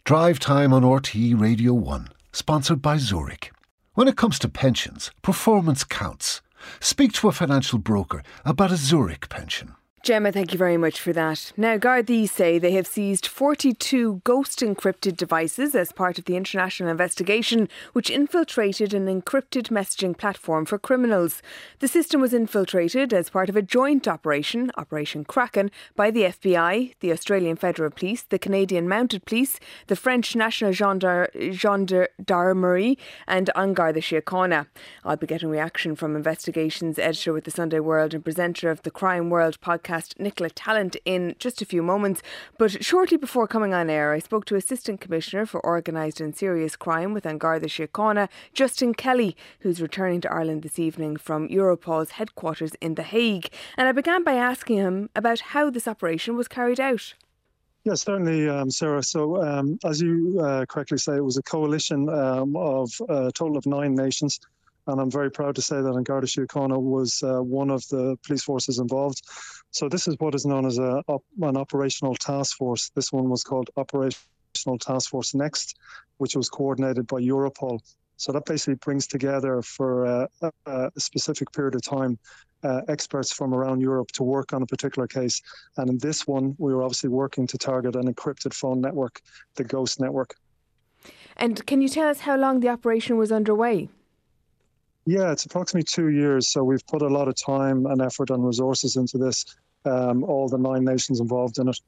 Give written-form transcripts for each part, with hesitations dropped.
Drive Time on RTE Radio 1, sponsored by Zurich. When it comes to pensions, performance counts. Speak to a financial broker about a Zurich pension. Gemma, thank you very much for that. Now, Gardaí say they have seized 42 ghost encrypted devices as part of the international investigation which infiltrated an encrypted messaging platform for criminals. The system was infiltrated as part of a joint operation, Operation Kraken, by the FBI, the Australian Federal Police, the Canadian Mounted Police, the French National Gendarmerie and An Garda Síochána. I'll be getting reaction from investigations editor with the Sunday World and presenter of the Crime World podcast, Nicola Tallant, in just a few moments. But shortly before coming on air, I spoke to Assistant Commissioner for Organised and Serious Crime with An Garda Síochána, Justin Kelly, who's returning to Ireland this evening from Europol's headquarters in The Hague. And I began by asking him about how this operation was carried out. Yes, certainly, Sarah. So, as you correctly say, it was a coalition of a total of 9 nations. And I'm very proud to say that An Garda Síochána was one of the police forces involved. So this is what is known as an operational task force. This one was called Operational Task Force Next, which was coordinated by Europol. So that basically brings together for a specific period of time experts from around Europe to work on a particular case. And in this one, we were obviously working to target an encrypted phone network, the Ghost network. And can you tell us how long the operation was underway? Yeah, it's approximately 2 years. So we've put a lot of time and effort and resources into this, all the 9 nations involved in it.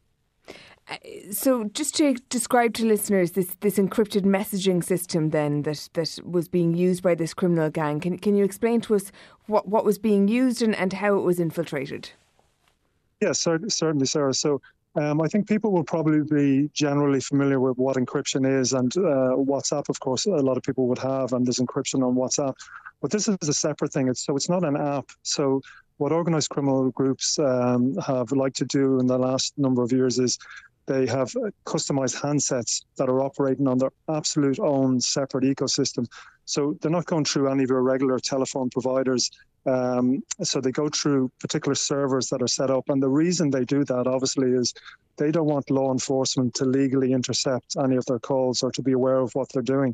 So just to describe to listeners this encrypted messaging system then that was being used by this criminal gang, can you explain to us what was being used and how it was infiltrated? Yes, certainly, Sarah. So I think people will probably be generally familiar with what encryption is, and WhatsApp, of course, a lot of people would have, and there's encryption on WhatsApp. But this is a separate thing. It's not an app. So what organised criminal groups have liked to do in the last number of years is they have customized handsets that are operating on their absolute own separate ecosystem. So they're not going through any of your regular telephone providers. So they go through particular servers that are set up. And the reason they do that, obviously, is they don't want law enforcement to legally intercept any of their calls or to be aware of what they're doing.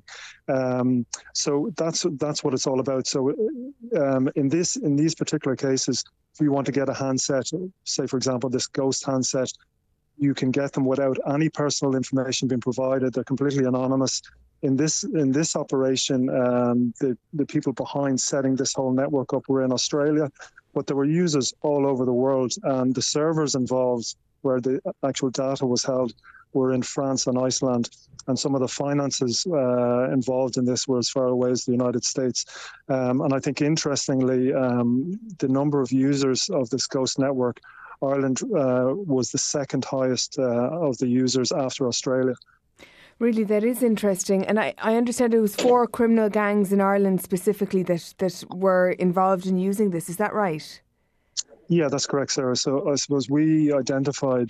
So that's what it's all about. So in these particular cases, if you want to get a handset, say, for example, this Ghost handset, you can get them without any personal information being provided. They're completely anonymous. In this operation, the people behind setting this whole network up were in Australia, but there were users all over the world, and the servers involved where the actual data was held were in France and Iceland, and some of the finances involved in this were as far away as the United States. And I think, interestingly, the number of users of this Ghost network, Ireland was the second highest of the users after Australia. Really, that is interesting. And I understand it was 4 criminal gangs in Ireland specifically that were involved in using this. Is that right? Yeah, that's correct, Sarah. So I suppose we identified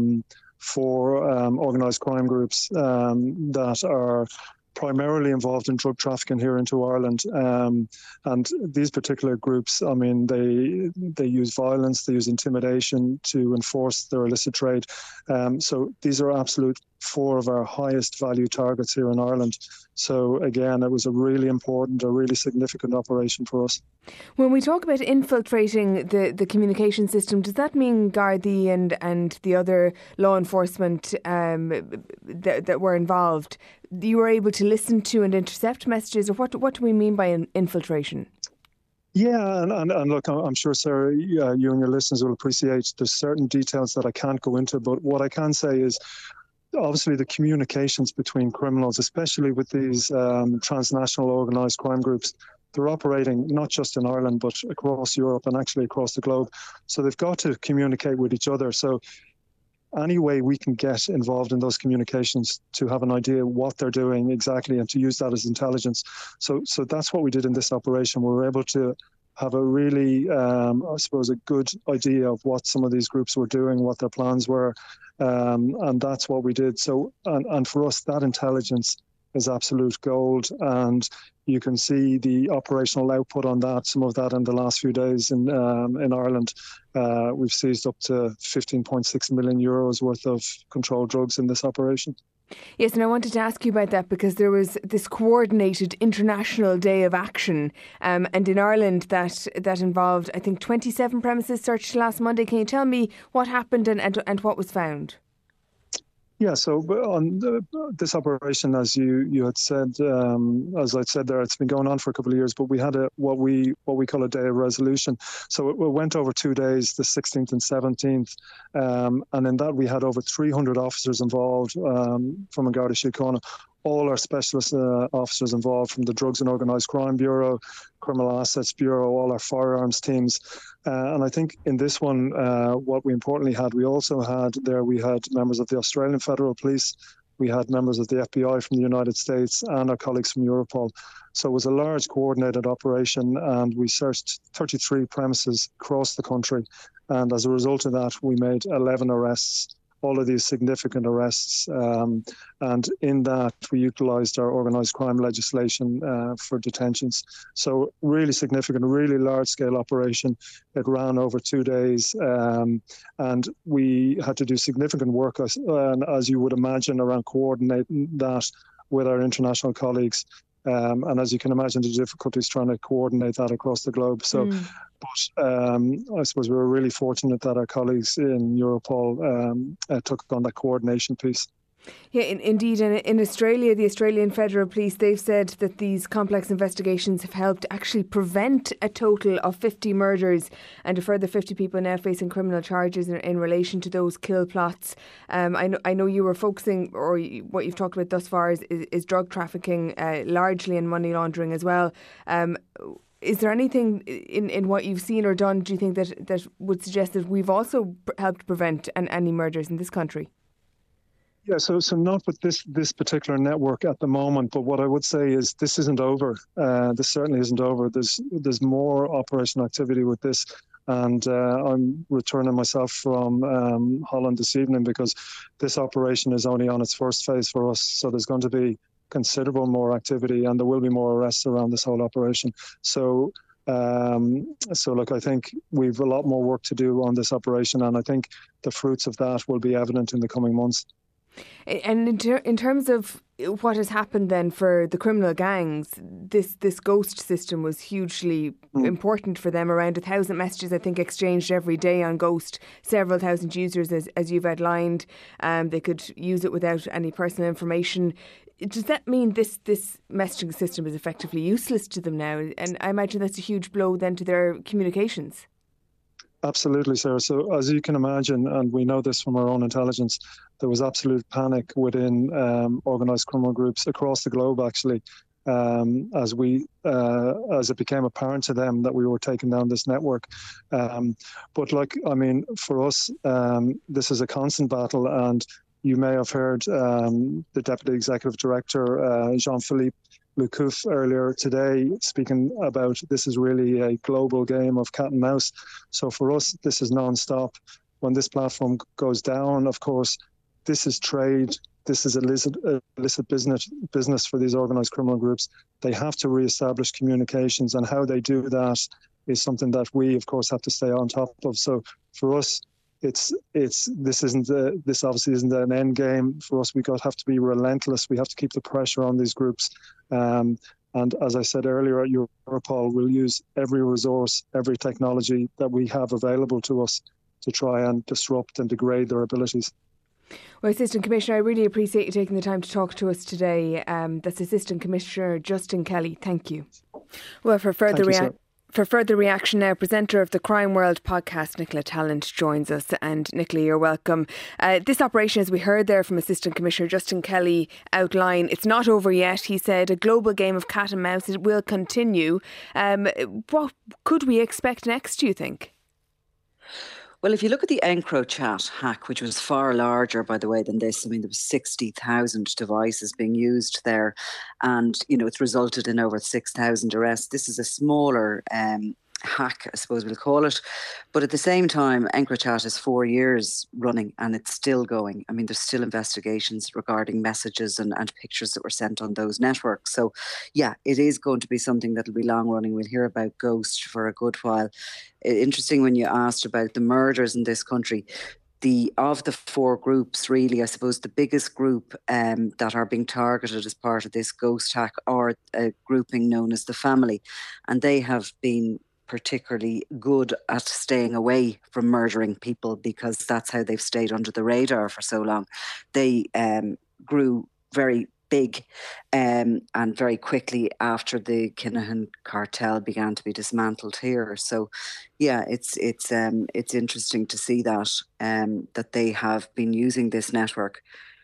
4 organised crime groups that are primarily involved in drug trafficking here into Ireland. And these particular groups, I mean, they use violence, they use intimidation to enforce their illicit trade. So these are absolute 4 of our highest value targets here in Ireland. So again, it was a really important, a really significant operation for us. When we talk about infiltrating the communication system, does that mean Gardaí and the other law enforcement that were involved, you were able to listen to and intercept messages? Or what do we mean by infiltration? Yeah, and look, I'm sure, Sarah, you and your listeners will appreciate there's certain details that I can't go into, but what I can say is obviously the communications between criminals, especially with these transnational organised crime groups, they're operating not just in Ireland, but across Europe and actually across the globe. So they've got to communicate with each other. So any way we can get involved in those communications to have an idea what they're doing exactly and to use that as intelligence. So that's what we did in this operation. We were able to have a really, I suppose, a good idea of what some of these groups were doing, what their plans were. And that's what we did. So, and for us, that intelligence is absolute gold. And you can see the operational output on that, some of that in the last few days in Ireland. We've seized up to 15.6 million euros worth of controlled drugs in this operation. Yes, and I wanted to ask you about that because there was this coordinated international day of action, and in Ireland that involved, I think, 27 premises searched last Monday. Can you tell me what happened and what was found? Yeah, so on this operation, as you had said, as I said there, it's been going on for a couple of years, but we had what we call a day of resolution. So it went over 2 days, the 16th and 17th, and in that we had over 300 officers involved from An Garda Síochána. All our specialist officers involved, from the Drugs and Organised Crime Bureau, Criminal Assets Bureau, all our firearms teams. And I think in this one, what we importantly had, we had members of the Australian Federal Police, we had members of the FBI from the United States, and our colleagues from Europol. So it was a large coordinated operation, and we searched 33 premises across the country. And as a result of that, we made 11 arrests. All of these significant arrests, and in that we utilised our organised crime legislation for detentions. So really significant, really large-scale operation. It ran over 2 days, and we had to do significant work, as you would imagine, around coordinating that with our international colleagues. And as you can imagine, the difficulties trying to coordinate that across the globe. So, but I suppose we were really fortunate that our colleagues in Europol took on that coordination piece. Yeah, indeed. And in Australia, the Australian Federal Police, they've said that these complex investigations have helped actually prevent a total of 50 murders, and a further 50 people now facing criminal charges in relation to those kill plots. I know you were focusing, or what you've talked about thus far is drug trafficking, largely, and money laundering as well. Is there anything in what you've seen or done, do you think, that would suggest that we've also helped prevent any murders in this country? Yeah, so not with this particular network at the moment, but what I would say is this isn't over. This certainly isn't over. There's more operational activity with this, and I'm returning myself from Holland this evening because this operation is only on its first phase for us. So there's going to be considerable more activity, and there will be more arrests around this whole operation. So look, I think we've a lot more work to do on this operation, and I think the fruits of that will be evident in the coming months. And in terms of what has happened then for the criminal gangs, this ghost system was hugely important for them. Around 1,000 messages, I think, exchanged every day on Ghost. Several thousand users, as you've outlined. They could use it without any personal information. Does that mean this messaging system is effectively useless to them now? And I imagine that's a huge blow then to their communications. Absolutely, Sarah. So as you can imagine, and we know this from our own intelligence, there was absolute panic within organised criminal groups across the globe, actually, as it became apparent to them that we were taking down this network. But for us, this is a constant battle, and you may have heard the Deputy Executive Director, Jean-Philippe Lecouffé, earlier today speaking about this is really a global game of cat and mouse. So for us, this is non-stop. When this platform goes down, of course, this is trade. This is illicit business for these organised criminal groups. They have to re-establish communications, and how they do that is something that we, of course, have to stay on top of. So for us, this obviously isn't an end game for us. We have to be relentless. We have to keep the pressure on these groups. And as I said earlier, at Europol, we'll use every resource, every technology that we have available to us to try and disrupt and degrade their abilities. Well, Assistant Commissioner, I really appreciate you taking the time to talk to us today. That's Assistant Commissioner Justin Kelly. Thank you. Well, for further reaction now, presenter of the Crime World podcast, Nicola Tallant, joins us. And Nicola, you're welcome. This operation, as we heard there from Assistant Commissioner Justin Kelly outline, it's not over yet. He said a global game of cat and mouse. It will continue. What could we expect next, do you think? Well, if you look at the EncroChat hack, which was far larger, by the way, than this, I mean, there was 60,000 devices being used there, and, it's resulted in over 6,000 arrests. This is a smaller hack, I suppose we'll call it. But at the same time, EncroChat is 4 years running and it's still going. I mean, there's still investigations regarding messages and pictures that were sent on those networks. So, yeah, it is going to be something that'll be long running. We'll hear about Ghost for a good while. Interesting when you asked about the murders in this country. of the four groups, really, I suppose the biggest group that are being targeted as part of this ghost hack are a grouping known as the Family, and they have been particularly good at staying away from murdering people because that's how they've stayed under the radar for so long. They grew very big and very quickly after the Kinahan cartel began to be dismantled here. So, yeah, it's interesting to see that that they have been using this network.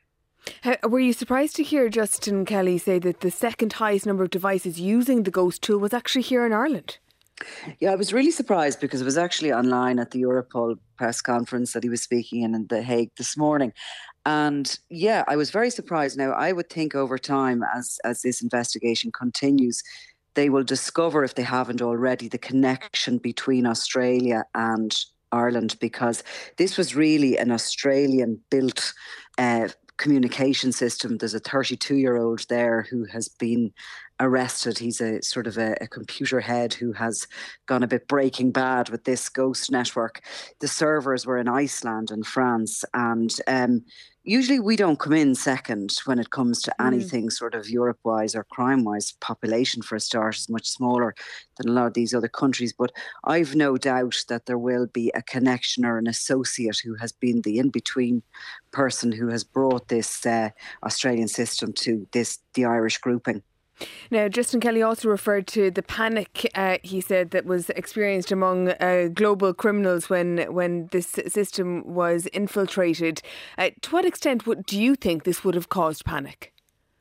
Were you surprised to hear Justin Kelly say that the second highest number of devices using the ghost tool was actually here in Ireland? Yeah, I was really surprised because it was actually online at the Europol press conference that he was speaking in The Hague this morning. And yeah, I was very surprised. Now, I would think over time, as this investigation continues, they will discover, if they haven't already, the connection between Australia and Ireland, because this was really an Australian-built communication system. There's a 32-year-old there who has been arrested. He's a sort of a computer head who has gone a bit Breaking Bad with this ghost network. The servers were in Iceland and France, and usually we don't come in second when it comes to anything sort of Europe-wise or crime-wise. Population, for a start, is much smaller than a lot of these other countries. But I've no doubt that there will be a connection or an associate who has been the in-between person who has brought this Australian system to the Irish grouping. Now, Justin Kelly also referred to the panic, he said, that was experienced among global criminals when this system was infiltrated. To what extent do you think this would have caused panic?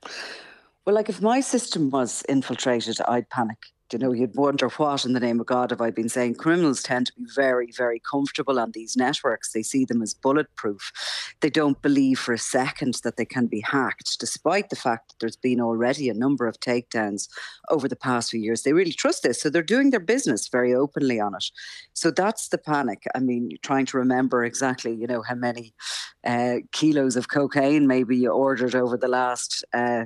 Well, like if my system was infiltrated, I'd panic. You know, you'd wonder, what in the name of God have I been saying? Criminals tend to be very, very comfortable on these networks. They see them as bulletproof. They don't believe for a second that they can be hacked, despite the fact that there's been already a number of takedowns over the past few years. They really trust this. So they're doing their business very openly on it. So that's the panic. I mean, trying to remember exactly, you know, how many kilos of cocaine maybe you ordered over the last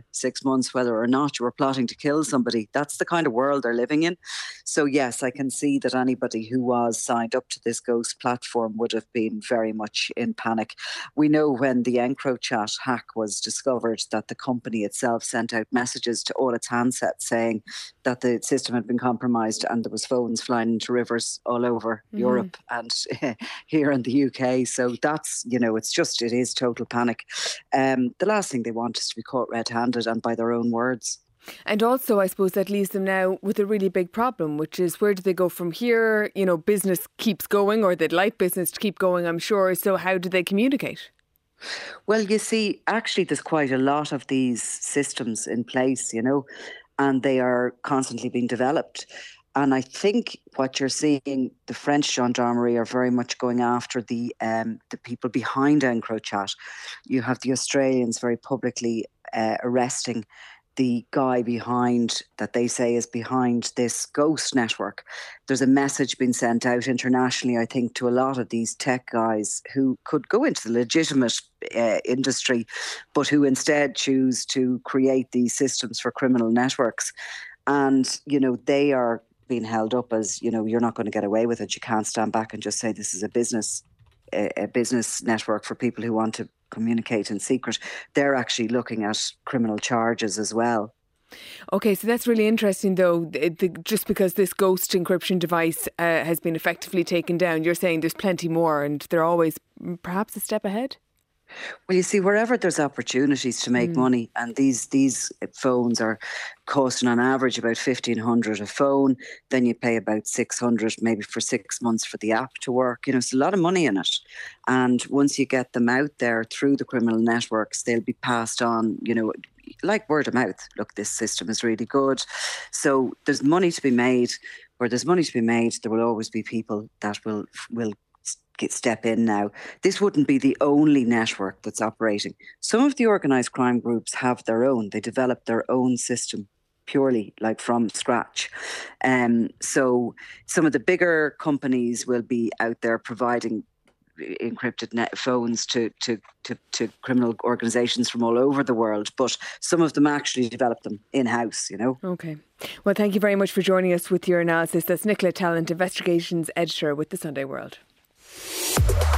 6 months, whether or not you were plotting to kill somebody. That's the kind of world they're living in. So yes, I can see that anybody who was signed up to this ghost platform would have been very much in panic. We know when the EncroChat hack was discovered that the company itself sent out messages to all its handsets saying that the system had been compromised, and there was phones flying into rivers all over Europe and here in the UK. So that's, you know, it is total panic. The last thing they want is to be caught red-handed, and by their own words. And also, I suppose that leaves them now with a really big problem, which is, where do they go from here? You know, business keeps going, or they'd like business to keep going, I'm sure. So how do they communicate? Well, you see, actually, there's quite a lot of these systems in place, you know, and they are constantly being developed. And I think what you're seeing, the French gendarmerie are very much going after the people behind EncroChat. You have the Australians very publicly arresting the guy behind, that they say is behind this ghost network. There's a message being sent out internationally, I think, to a lot of these tech guys who could go into the legitimate industry, but who instead choose to create these systems for criminal networks. And, you know, they are being held up as, you know, you're not going to get away with it. You can't stand back and just say this is a business network for people who want to communicate in secret. They're actually looking at criminal charges as well. Okay, so that's really interesting, though. Just because this ghost encryption device has been effectively taken down, you're saying there's plenty more, and they're always perhaps a step ahead? Well, you see, wherever there's opportunities to make money, and these phones are costing on average about $1,500 a phone, then you pay about $600 maybe for 6 months for the app to work. You know, it's a lot of money in it. And once you get them out there through the criminal networks, they'll be passed on, you know, like word of mouth. Look, this system is really good. So there's money to be made. Where there's money to be made, there will always be people that will step in now. This wouldn't be the only network that's operating. Some of the organised crime groups have their own. They develop their own system purely like from scratch. So some of the bigger companies will be out there providing encrypted phones to criminal organisations from all over the world, but some of them actually develop them in-house, you know. Okay. Well, thank you very much for joining us with your analysis. That's Nicola Tallant, Investigations Editor with The Sunday World.